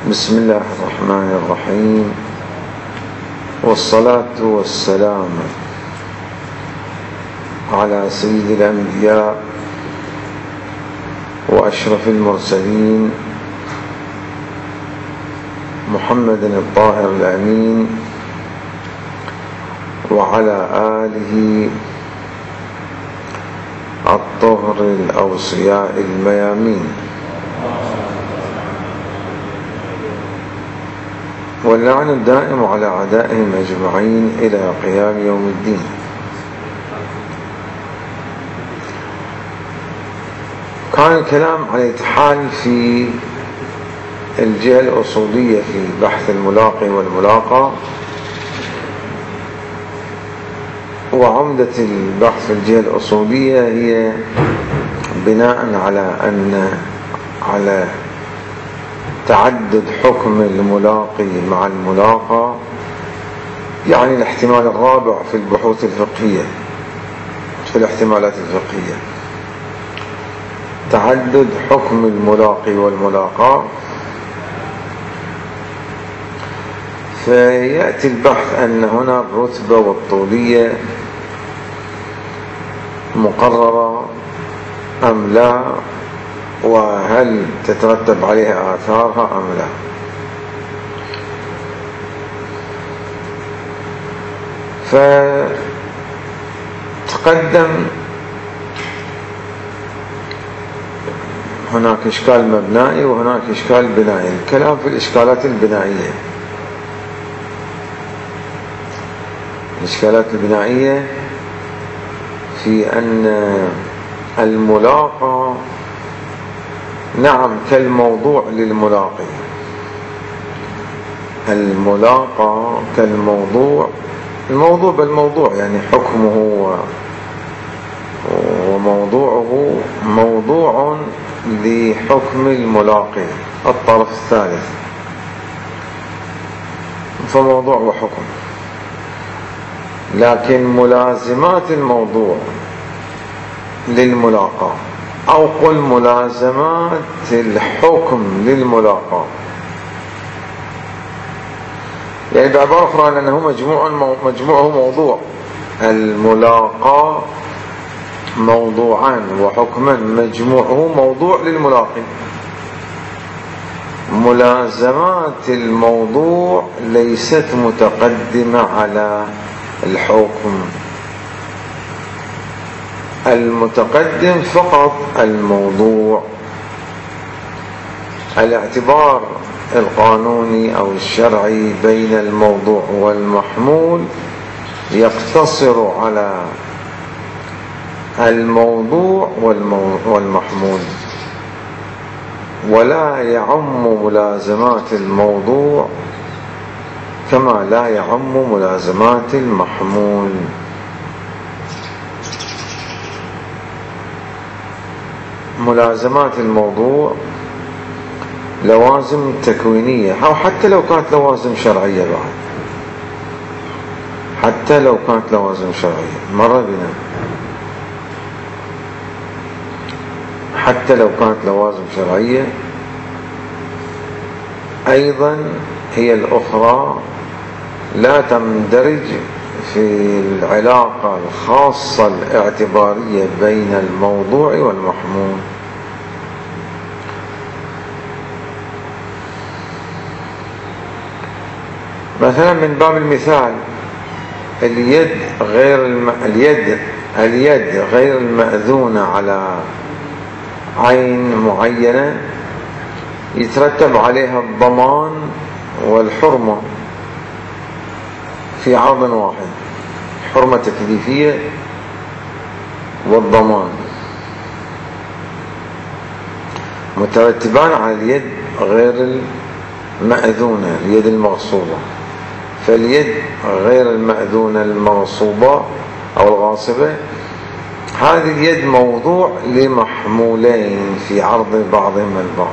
بسم الله الرحمن الرحيم، والصلاة والسلام على سيد الأنبياء وأشرف المرسلين محمد الطاهر الأمين وعلى آله الطهر الأوصياء الميامين، واللعن الدائم على أعدائهم أجمعين إلى قيام يوم الدين. كان الكلام على الاتحال في الجهة الأصولية في بحث الملاقي والملاقى، وعمدة البحث في الجهة الأصولية هي بناء على تعدد حكم الملاقي مع الملاقى، يعني الاحتمال الرابع في البحوث الفقهية، في الاحتمالات الفقهية، تعدد حكم الملاقي والملاقى. فيأتي البحث أن هنا الرتبة والطولية مقررة أم لا، وهل تترتب عليها آثارها أم لا. فتقدم هناك إشكال مبنائي وهناك إشكال بنائي. الكلام في الإشكالات البنائية. الإشكالات البنائية في أن الملاقى نعم كالموضوع للملاقي، الملاقى كالموضوع، الموضوع بالموضوع، يعني حكمه وموضوعه موضوع لحكم الملاقي الطرف الثالث، فموضوع وحكم. لكن ملازمات الموضوع للملاقى، أو قل ملازمات الحكم للملاقى، يعني بعبارة أخرى لأنه مجموعه موضوع. الملاقى موضوعان وحكما، مجموعه موضوع للملاقي. ملازمات الموضوع ليست متقدمة على الحكم، المتقدم فقط الموضوع. الاعتبار القانوني أو الشرعي بين الموضوع والمحمول يقتصر على الموضوع والمحمول، ولا يعم ملازمات الموضوع كما لا يعم ملازمات المحمول. ملازمات الموضوع لوازم تكوينية، أو حتى لو كانت لوازم شرعية، بعد حتى لو كانت لوازم شرعية، مر بنا، حتى لو كانت لوازم شرعية أيضا هي الأخرى لا تندرج في العلاقة الخاصة الاعتبارية بين الموضوع والمحمول. مثلا من باب المثال، اليد غير المأذونة على عين معينة يترتب عليها الضمان والحرمة في عرض واحد، حرمة تكليفية والضمان مترتبان على اليد غير المأذونة، اليد المغصوبة. فاليد غير المأذونة المغصوبة أو الغاصبة، هذه اليد موضوع لمحمولين في عرض بعضهما البعض.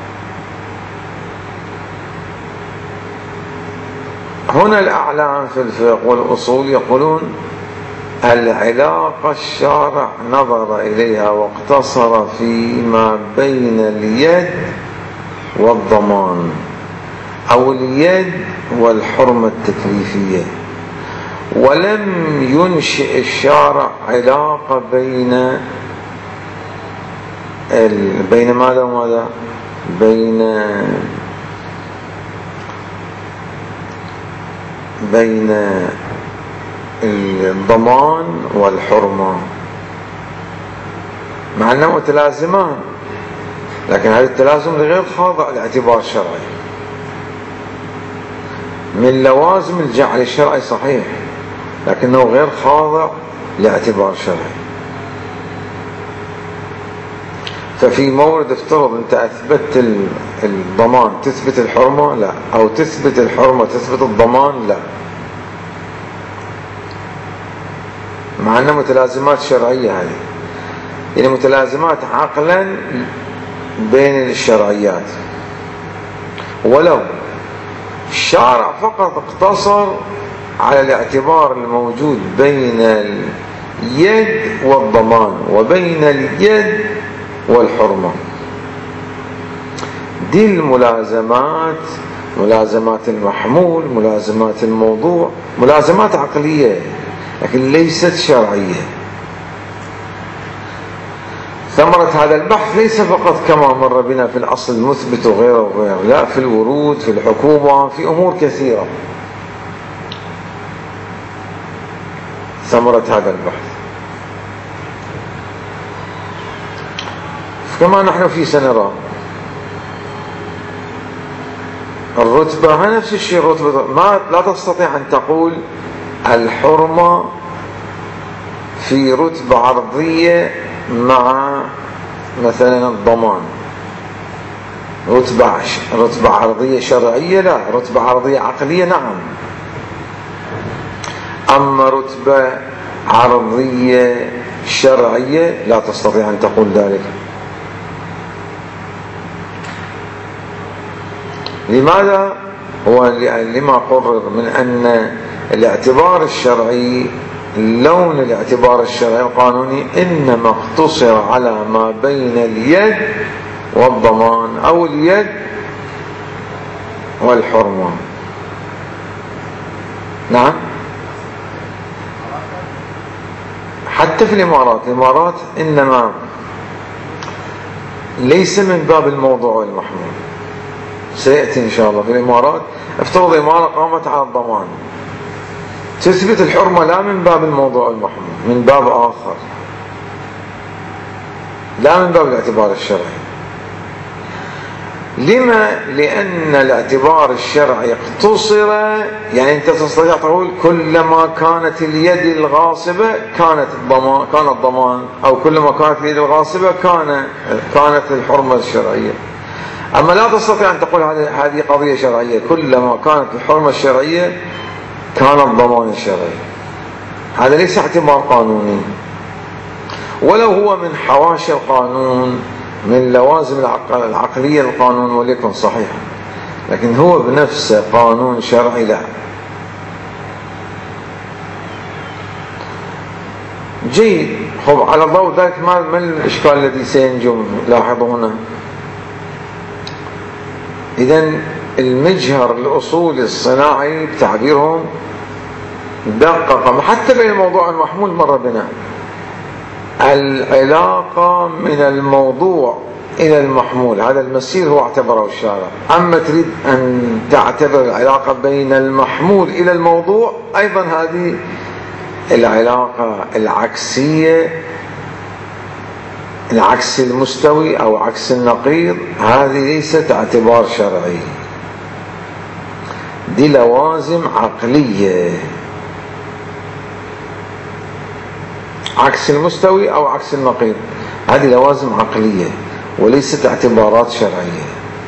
هنا الأعلام في الفقه والأصول يقولون العلاقة الشارع نظر إليها واقتصر فيما بين اليد والضمان، أو اليد والحرمة التكليفية. ولم ينشئ الشارع علاقة بين ماذا وماذا؟ بين الضمان والحرمة، مع أنهم متلازمان، لكن هذا التلازم غير خاضع لاعتبار شرعي. من لوازم الجعل الشرعي صحيح، لكنه غير خاضع لاعتبار شرعي. ففي مورد افترض أنت أثبت الضمان تثبت الحرمة؟ لا. أو تثبت الحرمة تثبت الضمان؟ لا، مع أنها متلازمات شرعية. هذه يعني متلازمات عقلا بين الشرعيات. ولو الشارع فقط اقتصر على الاعتبار الموجود بين اليد والضمان وبين اليد والحرمة، دي الملازمات، ملازمات المحمول، ملازمات الموضوع، ملازمات عقلية لكن ليست شرعية. ثمرة هذا البحث ليس فقط كما مر بنا في الأصل المثبت وغيره وغيره، لا، في الورود، في الحكومة، في أمور كثيرة. ثمرة هذا البحث كما نحن في سنرى الرتبة نفس الشيء. الرتبة لا تستطيع أن تقول الحرمة في رتبة عرضية مع مثلا الضمان، رتبة عرضية شرعية لا، رتبة عرضية عقلية نعم. أما رتبة عرضية شرعية لا تستطيع أن تقول ذلك. لماذا؟ هو لما قرر من أن الاعتبار الشرعي، لون الاعتبار الشرعي القانوني إنما اقتصر على ما بين اليد والضمان أو اليد والحرمة. نعم، حتى في الإمارات إنما ليس من باب الموضوع والمحمول. سيأتي إن شاء الله في الإمارات، افترض إمارة قامت على الضمان، تثبت الحرمة لا من باب الموضوع والمحمول، من باب آخر، لا من باب الاعتبار الشرعي. لما؟ لأن الاعتبار الشرعي اقتصر، يعني أنت تستطيع تقول كلما كانت اليد الغاصبة كان الضمان، أو كلما كانت اليد الغاصبة كانت الحرمة الشرعية. أما لا تستطيع أن تقول هذه قضية شرعية، كلما كانت الحرمة الشرعية كان الضمان الشرعي. هذا ليس اعتبار قانوني، ولو هو من حواشي القانون، من لوازم العقلية للقانون وليكن صحيحا، لكن هو بنفسه قانون شرعي لا. جيد. خب، على ضوء ذلك ما الإشكال الذي سينجم؟ لاحظوا هنا إذن المجهر الأصولي الصناعي بتعبيرهم دقق حتى بين الموضوع المحمول مر بنا العلاقة من الموضوع إلى المحمول، هذا المسير هو اعتبره الشارع. أما تريد أن تعتبر العلاقة بين المحمول إلى الموضوع، أيضا هذه العلاقة العكسية، العكس المستوي أو عكس النقيض، هذه ليست اعتبار شرعي، دي لوازم عقلية. عكس المستوي أو عكس النقيض هذه لوازم عقلية وليست اعتبارات شرعية.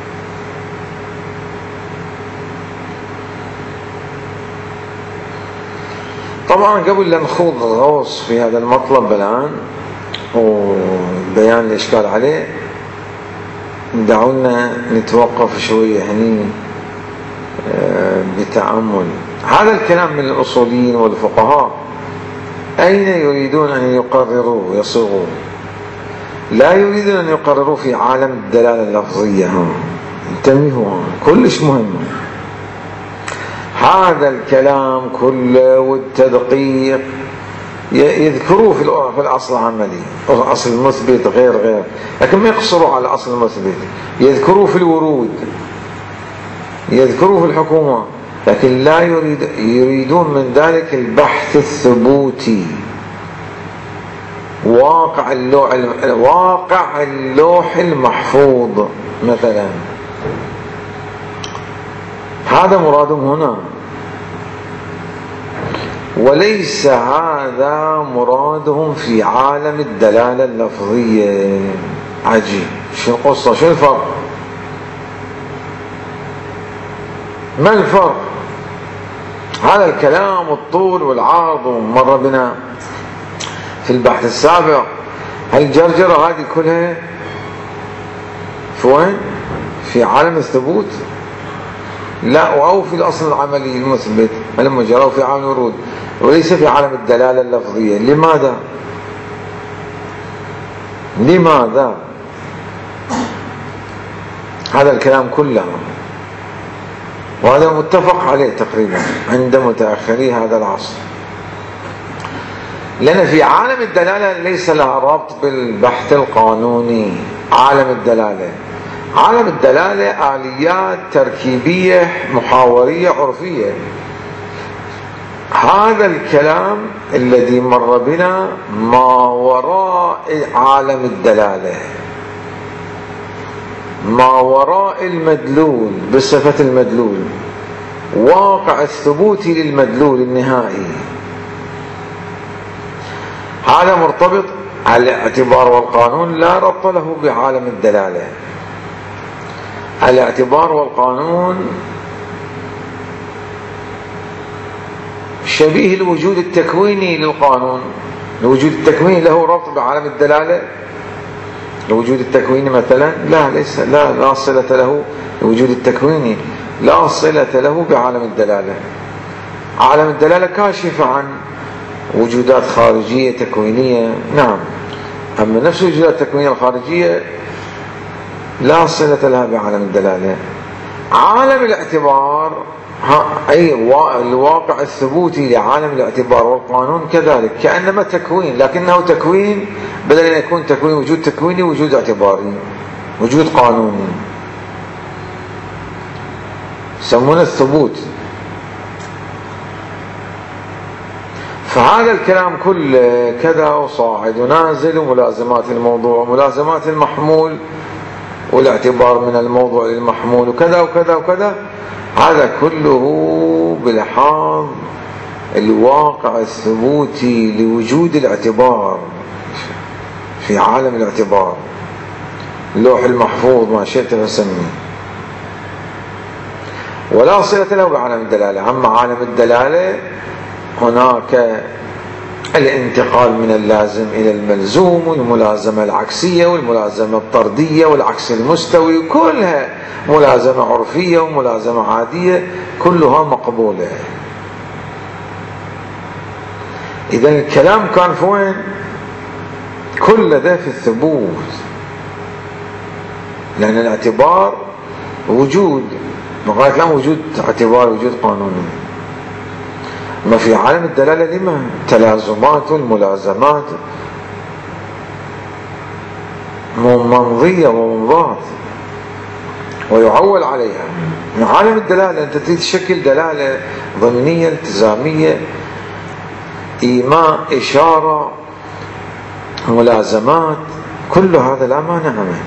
طبعا قبل لا نخوض غوص في هذا المطلب الآن وبيان الإشكال عليه، دعونا نتوقف شوية هني بتأمل. هذا الكلام من الأصوليين والفقهاء أين يريدون أن يقرروا ويصيغوا؟ لا يريدون أن يقرروا في عالم الدلالة اللفظية. انتبهوا، كلش مهم. هذا الكلام كله والتدقيق يذكروه في الأصل العملي، أصل المثبت غير، لكن ما يقصروا على أصل المثبت، يذكروه في الورود، يذكروه في الحكومة، لكن لا يريدون من ذلك البحث الثبوتي، واقع اللوح المحفوظ مثلا. هذا مرادهم هنا، وليس هذا مرادهم في عالم الدلالة اللفظية. عجيب، شو القصة؟ شو الفرق؟ ما الفرق؟ هذا الكلام الطول والعرض ومر بنا في البحث السابق. هالجرجرة هذه كلها في وين؟ في عالم الثبوت؟ لا، أو في الأصل العملي المثبت لما جروا في عالم الورود، وليس في عالم الدلالة اللفظية. لماذا؟ لماذا؟ هذا الكلام كله، وهذا متفق عليه تقريبا عند متأخري هذا العصر، لأن في عالم الدلالة ليس لها ربط بالبحث القانوني. عالم الدلالة آليات تركيبية محاورية عرفية. هذا الكلام الذي مر بنا ما وراء عالم الدلالة، ما وراء المدلول بصفة المدلول، واقع الثبوتي للمدلول النهائي، هذا مرتبط على الاعتبار والقانون، لا ربط له بعالم الدلالة. الاعتبار والقانون شبيه الوجود التكويني للقانون. الوجود التكويني له ربط بعالم الدلالة؟ الوجود التكويني مثلا لا صلة له. الوجود التكويني لا صلة له بعالم الدلالة. عالم الدلالة كاشف عن وجودات خارجية تكوينية، نعم، أما نفس الوجودات التكوينية الخارجية لا صلة لها بعالم الدلالة. عالم الاعتبار أي الواقع الثبوتي لعالم الاعتبار والقانون كذلك، كأنما تكوين، لكنه تكوين بدل أن يكون تكوين وجود تكويني وجود اعتباري، وجود قانوني، يسمونه الثبوت. فهذا الكلام كله كذا وصاعد ونازل، وملازمات الموضوع وملازمات المحمول، والاعتبار من الموضوع للمحمول، وكذا وكذا وكذا، هذا كله بلحاظ الواقع الثبوتي لوجود الاعتبار في عالم الاعتبار، اللوح المحفوظ ما شئت فسميه، ولا صلة له بعالم الدلالة. أما عالم الدلالة هناك الانتقال من اللازم إلى الملزوم، والملازمة العكسية والملازمة الطردية والعكس المستوي، كلها ملازمة عرفية وملازمة عادية، كلها مقبولة. إذا الكلام كان في وين؟ كل ذا في الثبوت، لأن الاعتبار وجود، مقالة الآن وجود اعتبار، وجود قانوني. ما في عالم الدلالة لما تلازمات والملازمات منظية ومنضات ويعول عليها. من عالم الدلالة أنت تشكل دلالة ضمنية التزامية، إيماء، إشارة، ملازمات، كل هذا لا مانع منه.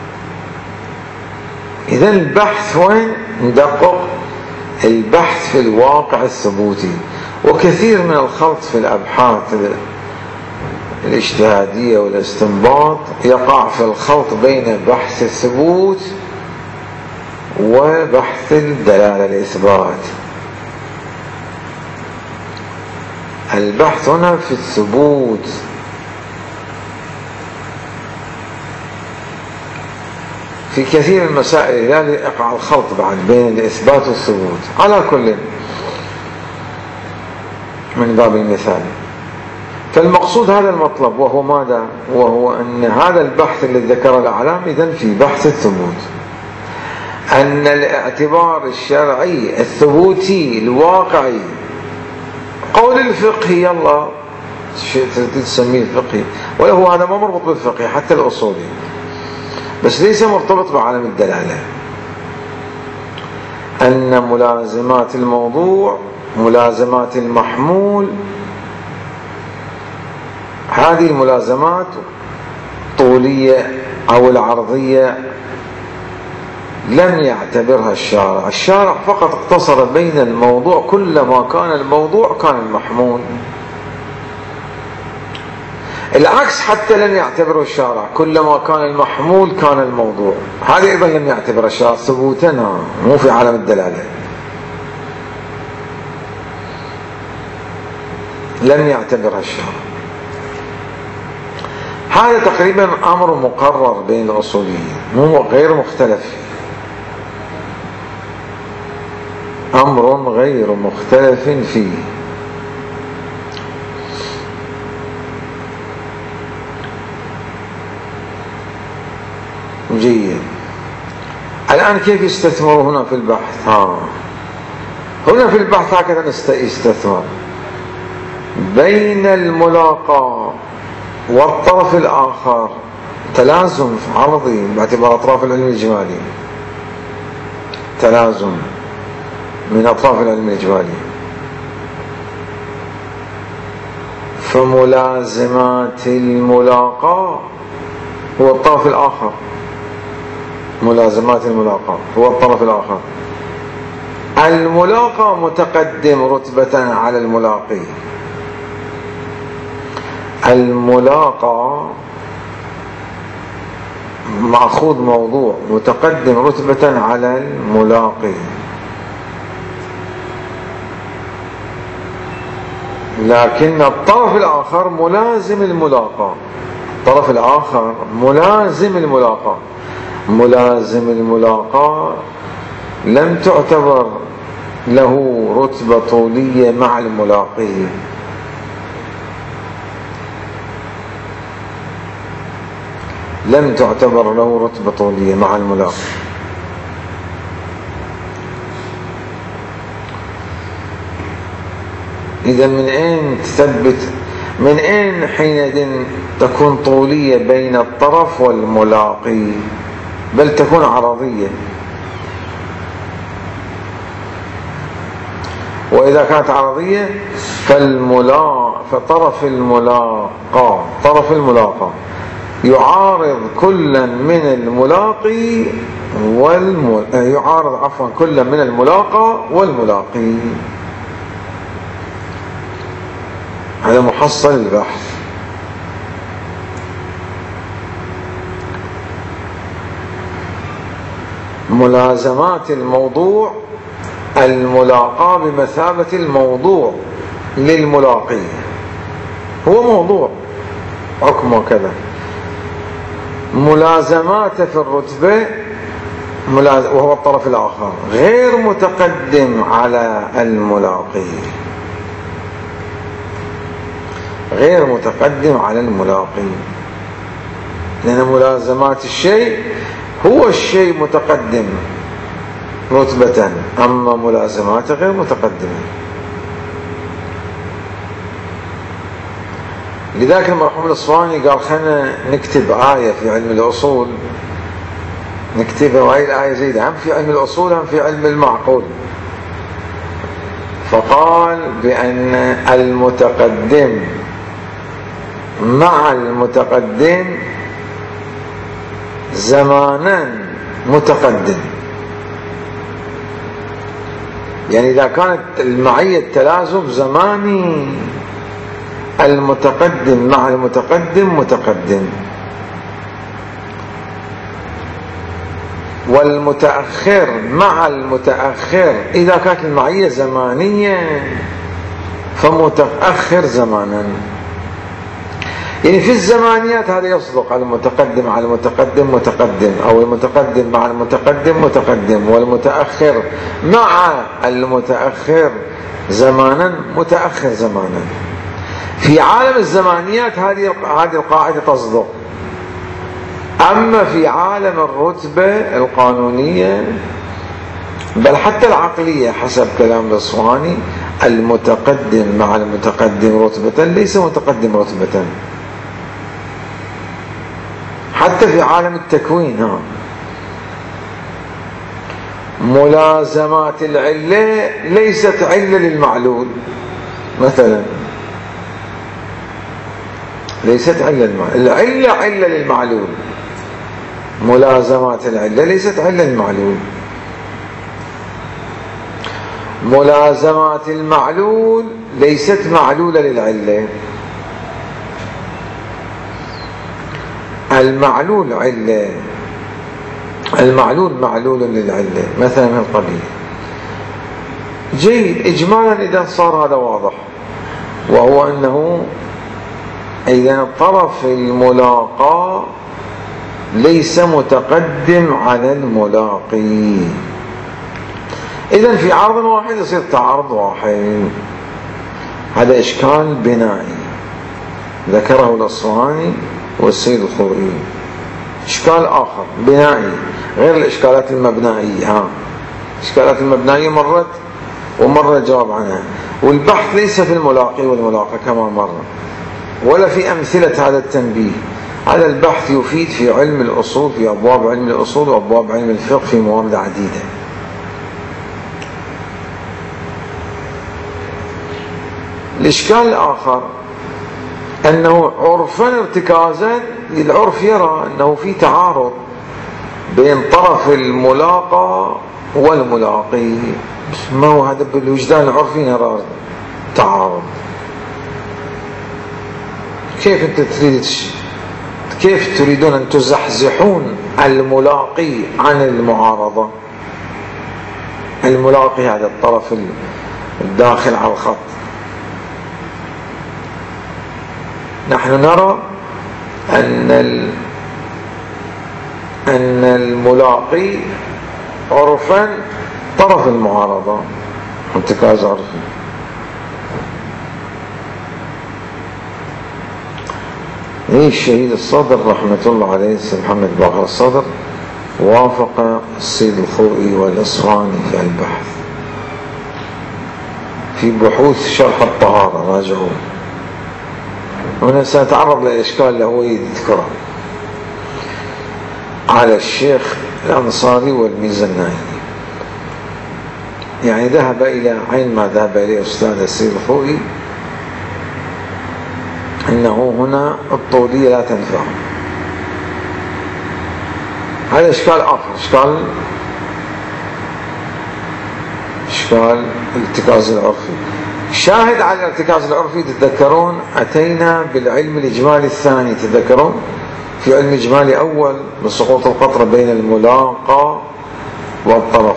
إذن البحث وين؟ ندقق البحث في الواقع الثبوتي. وكثير من الخلط في الأبحاث الاجتهادية والاستنباط يقع في الخلط بين بحث الثبوت وبحث الدلالة الإثبات. البحث هنا في الثبوت، في كثير من المسائل لا يقع الخلط بعد بين الإثبات والثبوت. على كل من باب المثال، فالمقصود هذا المطلب، وهو ماذا؟ وهو أن هذا البحث الذي ذكر الأعلام إذن في بحث الثبوت. أن الاعتبار الشرعي الثبوتي الواقعي، قول الفقهي يلا شيء تسميه الفقهي، ولا هو هذا ما مربوط بالفقه حتى الأصولي، بس ليس مرتبط بعالم الدلالة. أن ملازمات الموضوع، ملازمات المحمول، هذه الملازمات طولية أو العرضية لم يعتبرها الشارع. الشارع فقط اقتصر بين الموضوع، كلما كان الموضوع كان المحمول. العكس حتى لم يعتبره الشارع، كلما كان المحمول كان الموضوع. هذه أيضا لم يعتبر الشارع ثبوتا، مو في عالم الدلالة، لم يعتبرها الشارع. هذا تقريبا أمر مقرر بين الأصوليين، مو غير مختلف فيه، أمر غير مختلف فيه. جيد. الآن كيف يستثمروا هنا في البحث؟ هنا في البحث هكذا يستثمر بين الملاقى والطرف الآخر تلازم عرضي باعتبار أطراف العلم الإجمالي، تلازم من أطراف العلم الإجمالي. فملازمات الملاقى هو الطرف الآخر، ملازمات الملاقى هو الطرف الآخر. الملاقى متقدم رتبة على الملاقي، الملاقى مأخوذ موضوع متقدم رتبة على الملاقي، لكن الطرف الآخر ملازم الملاقى، الطرف الآخر ملازم الملاقى. ملازم الملاقى لم تعتبر له رتبة طولية مع الملاقي، لم تعتبر له رتبة طولية مع الملاقي. إذا من أين تثبت، من أين حينئذ تكون طولية بين الطرف والملاقي؟ بل تكون عرضية. وإذا كانت عرضية فطرف الملاقى، طرف الملاقى يعارض كلا من الملاقي يعارض عفوا كلا من الملاقى والملاقي. هذا محصل البحث. ملازمات الموضوع، الملاقى بمثابة الموضوع للملاقي، هو موضوع حكمه كذا. ملازمات في الرتبة وهو الطرف الآخر غير متقدم على الملاقي، غير متقدم على الملاقي، لأن ملازمات الشيء هو الشيء متقدم رتبة، أما ملازماته غير متقدمة. لذلك المرحوم الأصفهاني قال خلنا نكتب آية في علم الأصول، نكتبها، وهي الآية زيدة هم في علم الأصول هم في علم المعقول. فقال بأن المتقدم مع المتقدم زمانا متقدم، يعني إذا كانت المعية التلازم زماني، المتقدم مع المتقدم متقدم، والمتأخر مع المتأخر إذا كانت المعية زمانية فمتأخر زمانا. يعني في الزمانيات هذا يصدق على المتقدم على المتقدم متقدم، أو المتقدم مع المتقدم متقدم، والمتأخر مع المتأخر زمانا متأخر زمانا. في عالم الزمانيات هذه القاعدة تصدق، أما في عالم الرتبة القانونية بل حتى العقلية حسب كلام الأصفهاني، المتقدم مع المتقدم رتبة ليس متقدم رتبة. حتى في عالم التكوين ملازمات العلة ليست علة للمعلول مثلا، ليست علة للمعلول، العلة علة للمعلول، ملازمات العلة ليست علة للمعلول. ملازمات المعلول ليست معلولة للعلة، المعلول علة، المعلول معلول للعلة مثلا من القبيل. جيد، إجمالا إذا صار هذا واضح، وهو أنه إذا الطرف الملاقى ليس متقدم على الملاقي، إذن في عرض واحد يصير تعارض واحد. هذا إشكال بنائي ذكره الأصفهاني والسيد الخوئي. إشكال آخر بنائي غير الإشكالات المبنائية، الإشكالات المبنائية مرت ومرة جواب عنها، والبحث ليس في الملاقي والملاقى كما مرة، ولا في أمثلة هذا التنبيه. هذا البحث يفيد في علم الأصول، في أبواب علم الأصول وأبواب علم الفقه في موارد عديدة. الإشكال الآخر أنه عرفا ارتكازا العرف يرى أنه في تعارض بين طرف الملاقى والملاقي. ما هو هذا بالوجدان العرفي نرى تعارض. كيف أنت كيف تريدون أن تزحزحون الملاقي عن المعارضة؟ الملاقي هذا الطرف الداخل على الخط. نحن نرى أن الملاقي عرفا طرف المعارضة، ارتكاز عرفي. الشهيد الصدر رحمة الله عليه السيد محمد باقر الصدر وافق السيد الخوئي والأصفهاني في البحث في بحوث شرح الطهارة، راجعوه. هنا سنتعرض للإشكال اللي هو يذكره على الشيخ الأنصاري والميزاني. يعني ذهب إلى عين ما ذهب إليه أستاذ السيد الخوئي، أنه هنا الطولية لا تنفع. هذا إشكال آخر، إشكال الارتكاز العرفي. شاهد على الارتكاز العرفي، تتذكرون أتينا بالعلم الإجمالي الثاني، تتذكرون في علم إجمالي أول بسقوط القطرة بين الملاقى والطرف.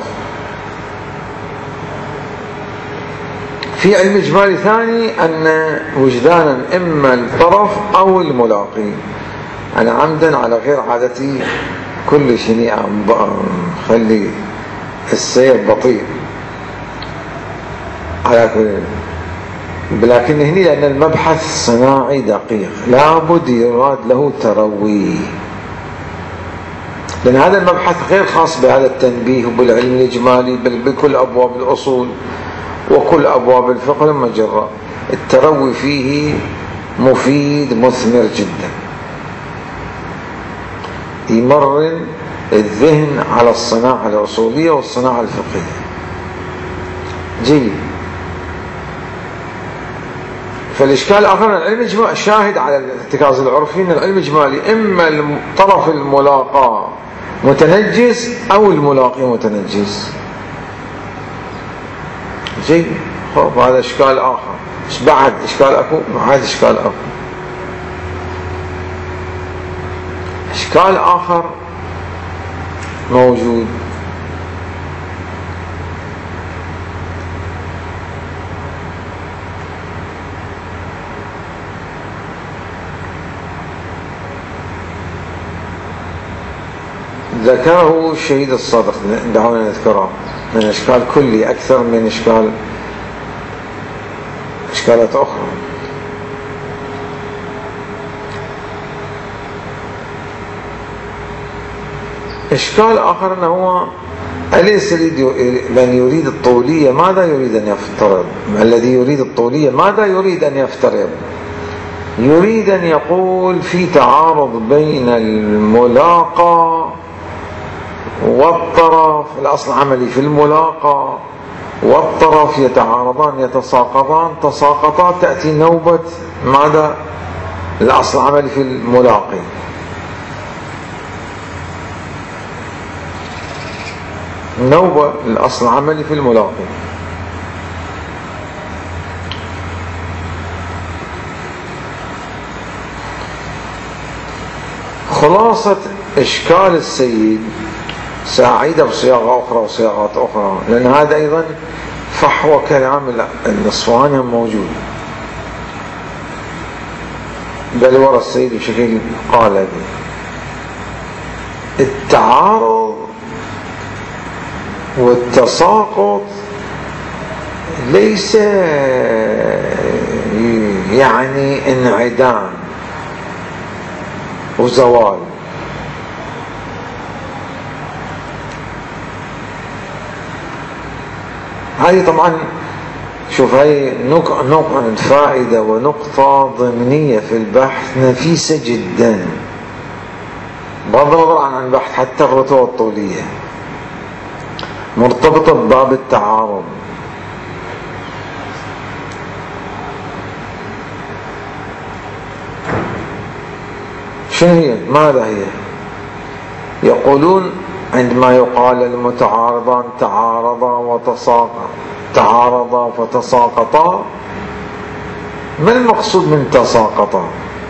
في علم إجمالي ثاني أن وجدانا إما الطرف أو الملاقي. أنا عمدا على غير عادتي كل شيء خلي السير بطيء على كل، لكن هنا لأن المبحث صناعي دقيق لابد يراد له تروي، لأن هذا المبحث غير خاص بهذا التنبيه وبالعلم الإجمالي بل بكل أبواب الأصول وكل أبواب الفقه المجرة. التروي فيه مفيد مثمر جدا، يمرن الذهن على الصناعة الأصولية والصناعة الفقهية. جيد. فالإشكال الآخر العلم الإجمالي شاهد على الارتكاز العرفي أن العلم الإجمالي إما طرف الملاقى متنجس أو الملاقي متنجس. جيد. خب هذا إشكال آخر. بعد إشكال أكو، بعد إشكال أكو. إشكال آخر موجود، ذكره الشهيد الصدر، دعونا نذكره، من إشكال كلي أكثر من إشكالات أخرى. إشكال آخر أنه هو أليس من يريد الطولية ماذا يريد أن يفترض؟ الذي يريد الطولية ماذا يريد أن يفترض؟ يريد أن يقول في تعارض بين الملاقى والطرف، الأصل العملي في الملاقى والطرف يتعارضان يتساقطان، تساقطا تأتي نوبة ماذا؟ الأصل العملي في الملاقي. نوبة الأصل العملي في الملاقي. خلاصة إشكال السيد سأعيد بصياغة أخرى وصياغات أخرى، لأن هذا أيضا فحوى كلام الأصفهاني موجود، بل ورى السيد بشكل قالبي. التعارض والتساقط ليس يعني انعدام وزوال، هذه طبعا شوف هاي نقطة فائدة ونقطة ضمنية في البحث نفيسة جدا، بغض النظر عن البحث حتى الرتوة الطولية مرتبطة بباب التعارض. شنو هي؟ ماذا هي؟ يقولون عندما يقال المتعارضان تعارضا فتساقطا، ما المقصود من تساقطا؟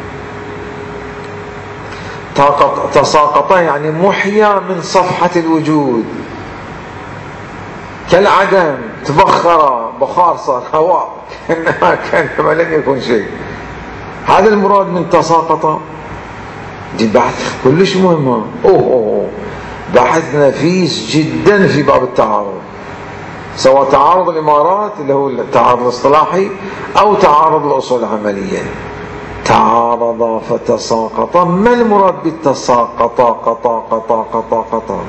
تساقطا يعني محيا من صفحة الوجود كالعدم، تبخر بخار صار هواء كأنما لم يكن شيء. هذا المراد من تساقطا. دي بحث كلش مهمة، بحث نفيس جدا في باب التعارض، سواء تعارض الإمارات اللي هو التعارض الاصطلاحي أو تعارض الأصول العملية. تعارض فتساقطا، ما المراد بالتساقطا؟ قطا.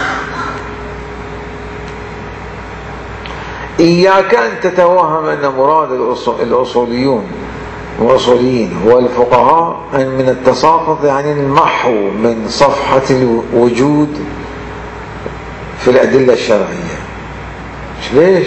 إياك أن تتوهم أن مراد الأصوليين والفقهاء أن من التساقط يعني المحو من صفحة الوجود في الأدلة الشرعية. ليش؟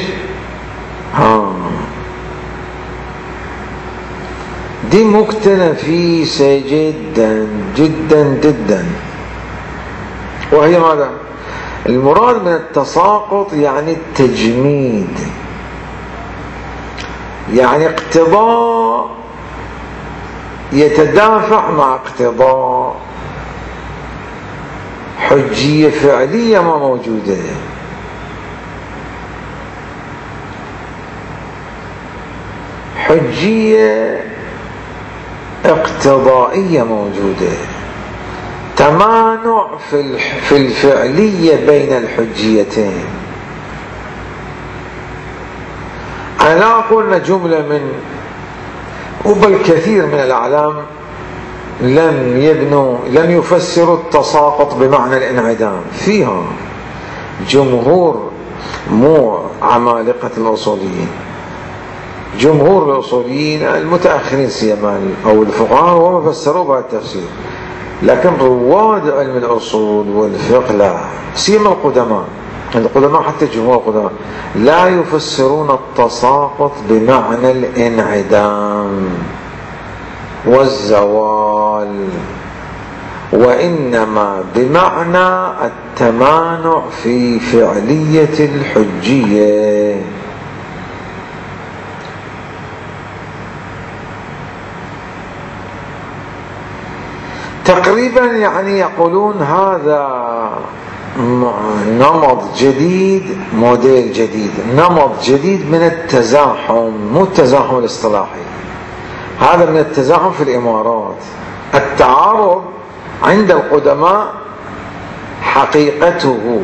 دي نقطة نفيسة جدا جدا جدا، وهي ماذا؟ المراد من التساقط يعني التجميد، يعني اقتضاء يتدافع مع اقتضاء، حجية فعلية ما موجودة، حجية اقتضائية موجودة، تمانع في الفعلية بين الحجيتين. أنا أقول جملة من وبل كثير من الأعلام لم يفسروا التساقط بمعنى الانعدام. فيها جمهور، مو عمالقة الأصوليين، جمهور الأصوليين المتأخرين سيما أو الفقهاء وما فسروا بهذا التفسير، لكن رواد علم الأصول والفقه لا، سيما القدماء حتى جمهور القدماء لا يفسرون التساقط بمعنى الانعدام والزوال، وإنما بمعنى التمانع في فعلية الحجية. تقريبا يعني يقولون هذا نمط جديد، موديل جديد، نمط جديد من التزاحم، مو التزاحم الاصطلاحي، هذا من التزاحم في الإمارات. التعارض عند القدماء حقيقته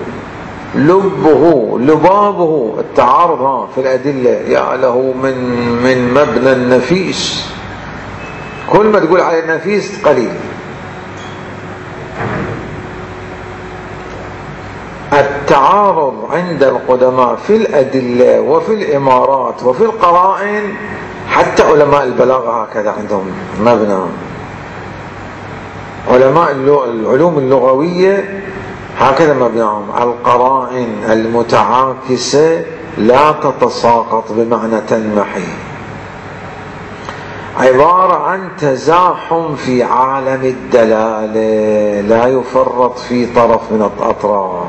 لبابه التعارض في الأدلة، يا له من مبنى النفيس، كل ما تقول على النفيس قليل. التعارض عند القدماء في الأدلة وفي الإمارات وفي القرائن، حتى علماء البلاغة هكذا عندهم مبنى. علماء العلوم اللغوية هكذا مبناهم: القرائن المتعاكسة لا تتساقط بمعنى تنمحي، عبارة عن تزاحم في عالم الدلالة لا يفرط في طرف من الأطراف.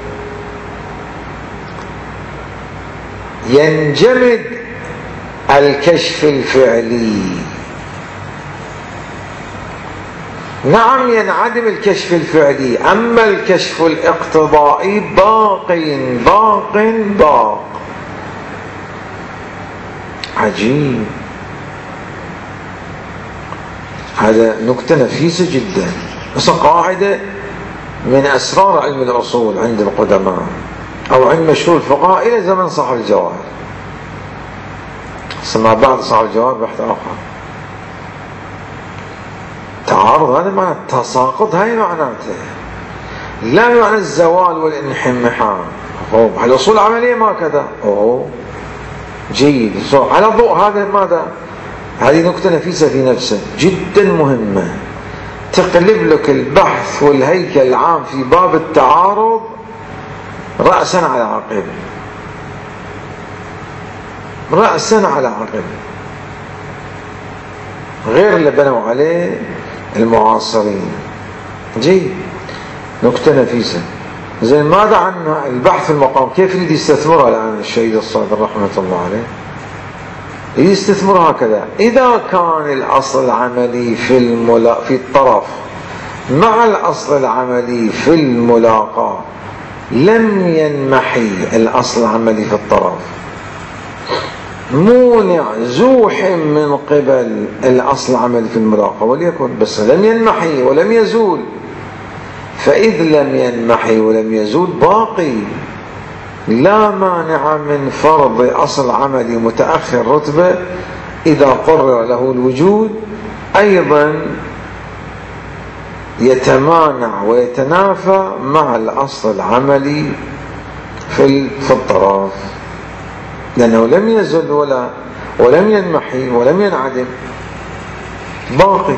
ينجمد الكشف الفعلي، نعم ينعدم الكشف الفعلي، أما الكشف الاقتضائي باق باق باق. عجيب، هذا نكتة نفيسة جدا، بس قاعدة من أسرار علم الأصول عند القدماء أو عند مشهور الفقهاء إلى زمن صاحب الجواهر. ما بعد صاحب الجواهر بحث آخر. تعارض هذا معنى التساقط، هاي معناته، لا معنى الزوال والانحماء. الأصول العملية ما كذا. جيد. على ضوء هذا ماذا؟ هذه نكتة نفيسة في نفسها جدا مهمة، تقلب لك البحث والهيكل العام في باب التعارض رأسا على عقب، رأسا على عقب، غير اللي بنوا عليه المعاصرين. جيد، نكتة نفيسة. زين، ماذا عن البحث في المقام؟ كيف يريد يستثمرها الآن الشهيد الصادق رحمة الله عليه؟ يستثمر هكذا: إذا كان الأصل العملي في الطرف مع الأصل العملي في الملاقاة لم ينمحي الأصل العملي في الطرف، مونع زوح من قبل الأصل العملي في الملاقاة وليكن، بس لم ينمحي ولم يزول، فإذ لم ينمحي ولم يزول باقي، لا مانع من فرض أصل عملي متأخر رتبة إذا قرر له الوجود، أيضا يتمانع ويتنافى مع الأصل العملي في الطرف، لأنه لم يزل ولم ينمحي ولم ينعدم، باقي.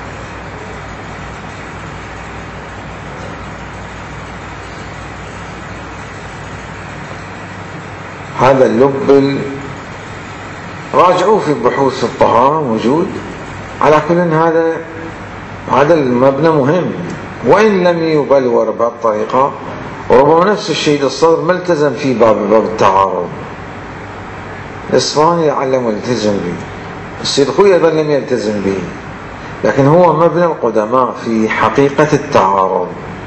هذا اللب راجعوه في بحوث الطهارة موجود. على كل هذا المبنى مهم، وإن لم يبلور بهالطريقة، وربما نفس الشيء الصدر ما التزم في باب التعارض. الإصفهاني لعله ملتزم به، السيد خوي أيضا لم يلتزم به، لكن هو مبنى القدماء في حقيقة التعارض.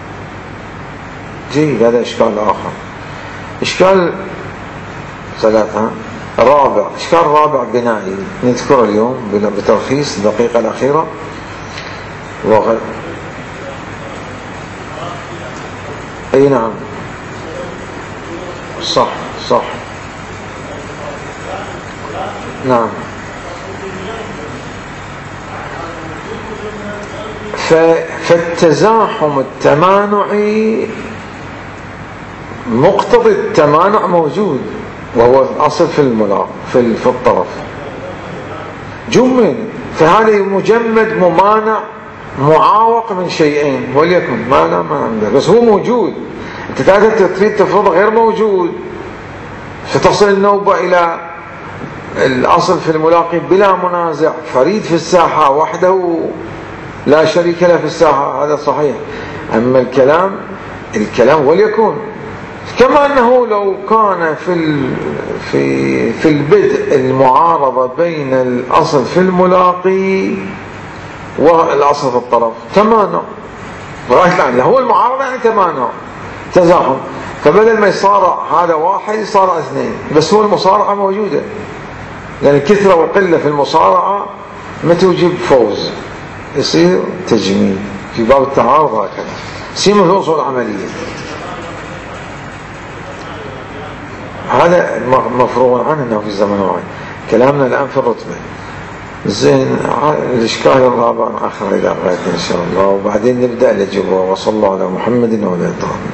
جيد، هذا إشكال آخر. إشكال ثلاثة رابع، إشكال رابع بنائي نذكره اليوم بترخيص الدقيقة الأخيرة. أي نعم، صح نعم. فالتزاحم التمانعي مقتضي التمانع موجود، وهو الأصل في الطرف جمل، فهذا مجمد ممانع معاوق من شيئين وليكن ما عنده، بس هو موجود. انت تريد تفرض غير موجود، فتصل النوبة إلى الأصل في الملاقي بلا منازع، فريد في الساحة وحده لا شريك له في الساحة، هذا صحيح. أما الكلام وليكن، كما أنه لو كان في البدء المعارضة بين الأصل في الملاقي والأصل في الطرف تمانع، هو المعارضة يعني تمانع تزاحم، فبدل ما يصارع هذا واحد يصارع اثنين، بس هو المصارعة موجودة، لأن الكثرة والقلة في المصارعة ما توجب فوز، يصير تجميل في باب التعارض هكذا، سيما في الأصول العملية. هذا مفروغ عنه أنه في الزمن واحد. كلامنا الآن في الرتبة. زين، الإشكال الرابع آخر إذا غاية إن شاء الله، وبعدين نبدأ الأجوبة. وصلى الله على محمد وعلى آله.